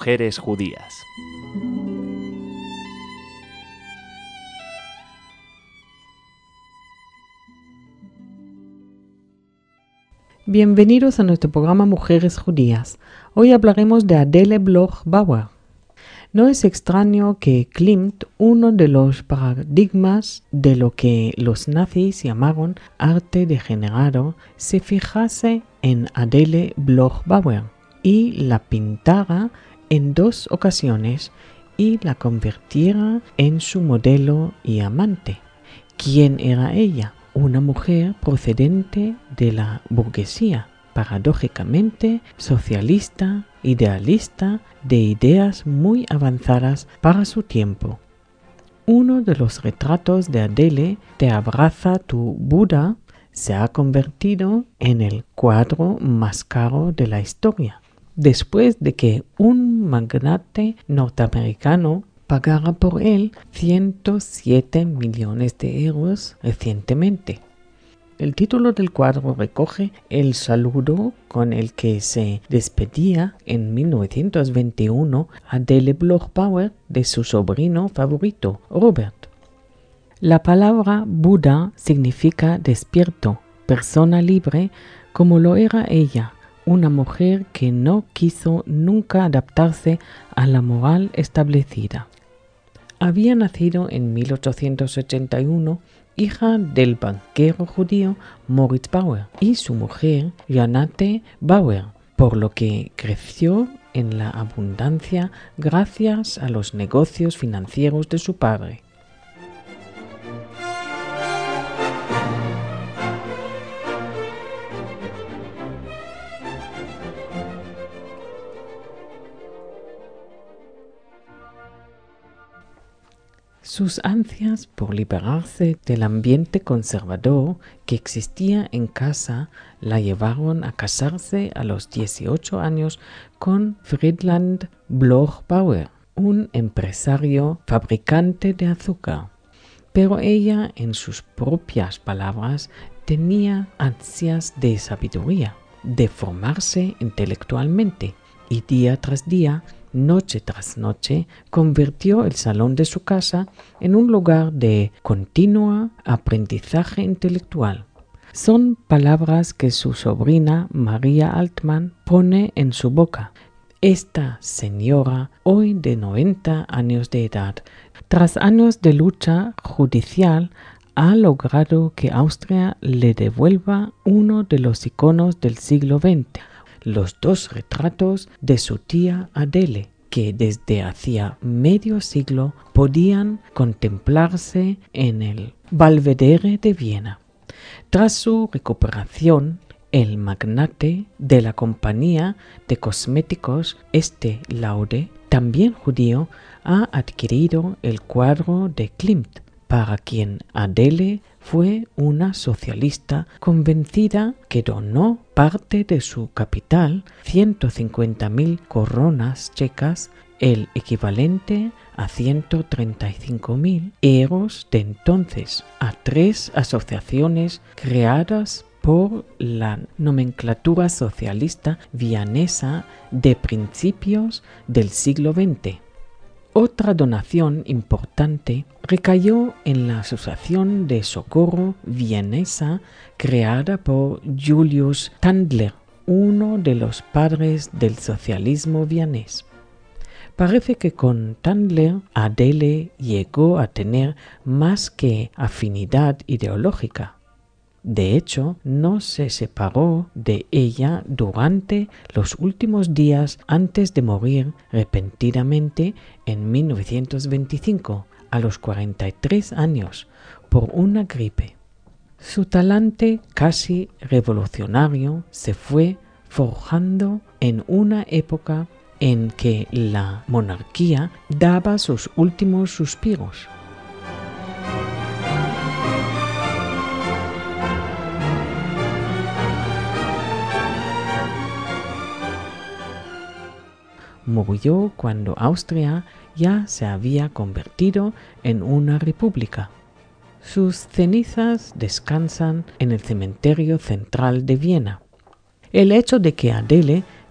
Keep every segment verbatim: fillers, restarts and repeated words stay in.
mujeres judías. Bienvenidos a nuestro programa Mujeres Judías. Hoy hablaremos de Adele Bloch-Bauer. No es extraño que Klimt, uno de los paradigmas de lo que los nazis llamaron arte degenerado, se fijase en Adele Bloch-Bauer y la pintara en dos ocasiones y la convirtiera en su modelo y amante. ¿Quién era ella? Una mujer procedente de la burguesía, paradójicamente socialista, idealista, de ideas muy avanzadas para su tiempo. Uno de los retratos de Adele, Te abraza tu Buda, se ha convertido en el cuadro más caro de la historia, después de que un magnate norteamericano pagara por él ciento siete millones de euros recientemente. El título del cuadro recoge el saludo con el que se despedía en mil novecientos veintiuno Adele Bloch-Bauer de su sobrino favorito, Robert. La palabra Buda significa despierto, persona libre, como lo era ella, una mujer que no quiso nunca adaptarse a la moral establecida. Había nacido en mil ochocientos ochenta y uno, hija del banquero judío Moritz Bauer y su mujer Janate Bauer, por lo que creció en la abundancia gracias a los negocios financieros de su padre. Sus ansias por liberarse del ambiente conservador que existía en casa la llevaron a casarse a los dieciocho años con Friedland Bloch-Bauer, un empresario fabricante de azúcar. Pero ella, en sus propias palabras, tenía ansias de sabiduría, de formarse intelectualmente, y día tras día, noche tras noche, convirtió el salón de su casa en un lugar de continuo aprendizaje intelectual. Son palabras que su sobrina María Altmann pone en su boca. Esta señora, hoy de noventa años de edad, tras años de lucha judicial, ha logrado que Austria le devuelva uno de los iconos del siglo veinte. Los dos retratos de su tía Adele, que desde hacía medio siglo podían contemplarse en el Belvedere de Viena. Tras su recuperación, el magnate de la compañía de cosméticos Estée Lauder, también judío, ha adquirido el cuadro de Klimt, para quien Adele fue una socialista convencida que donó parte de su capital, ciento cincuenta mil coronas checas, el equivalente a ciento treinta y cinco mil euros de entonces, a tres asociaciones creadas por la nomenclatura socialista vienesa de principios del siglo veinte. Otra donación importante recayó en la Asociación de Socorro Vienesa creada por Julius Tandler, uno de los padres del socialismo vienés. Parece que con Tandler Adele llegó a tener más que afinidad ideológica. De hecho, no se separó de ella durante los últimos días antes de morir repentinamente en mil novecientos veinticinco, a los cuarenta y tres años, por una gripe. Su talante casi revolucionario se fue forjando en una época en que la monarquía daba sus últimos suspiros. Murió cuando Austria ya se había convertido en una república. Sus cenizas descansan en el cementerio central de Viena. El hecho de que Adele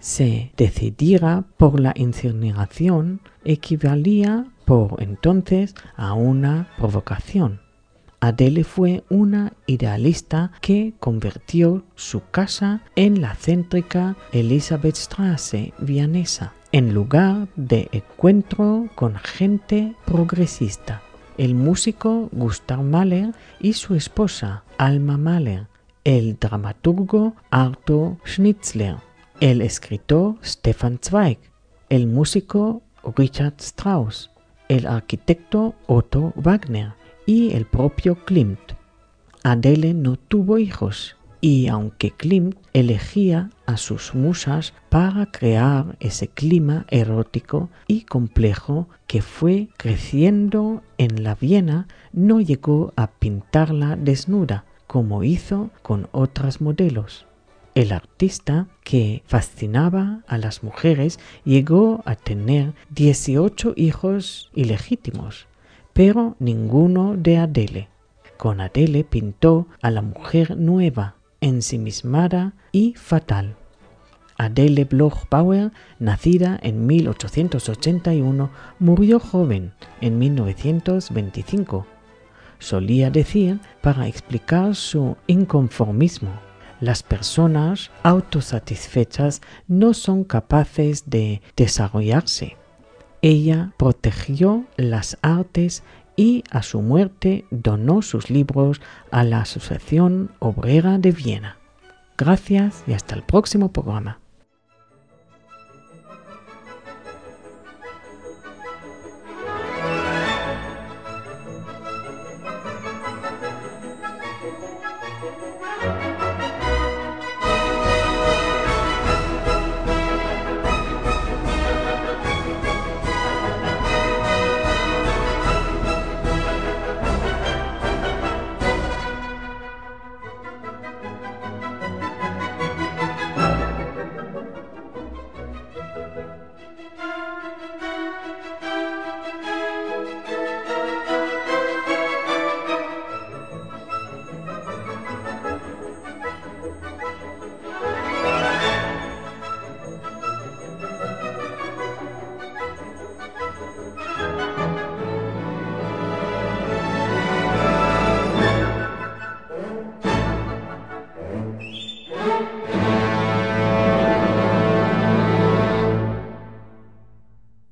se decidiera por la incineración equivalía por entonces a una provocación. Adele fue una idealista que convirtió su casa en la céntrica Elisabethstraße vienesa, en lugar de encuentro con gente progresista. El músico Gustav Mahler y su esposa Alma Mahler, el dramaturgo Arthur Schnitzler, el escritor Stefan Zweig, el músico Richard Strauss, el arquitecto Otto Wagner y el propio Klimt. Adele no tuvo hijos y aunque Klimt elegía a sus musas para crear ese clima erótico y complejo que fue creciendo en la Viena, no llegó a pintarla desnuda como hizo con otras modelos. El artista, que fascinaba a las mujeres, llegó a tener dieciocho hijos ilegítimos, pero ninguno de Adele. Con Adele pintó a la mujer nueva, ensimismada y fatal. Adele Bloch-Bauer, nacida en mil ochocientos ochenta y uno, murió joven en mil novecientos veinticinco. Solía decir, para explicar su inconformismo: las personas autosatisfechas no son capaces de desarrollarse. Ella protegió las artes y a su muerte donó sus libros a la Asociación Obrera de Viena. Gracias y hasta el próximo programa.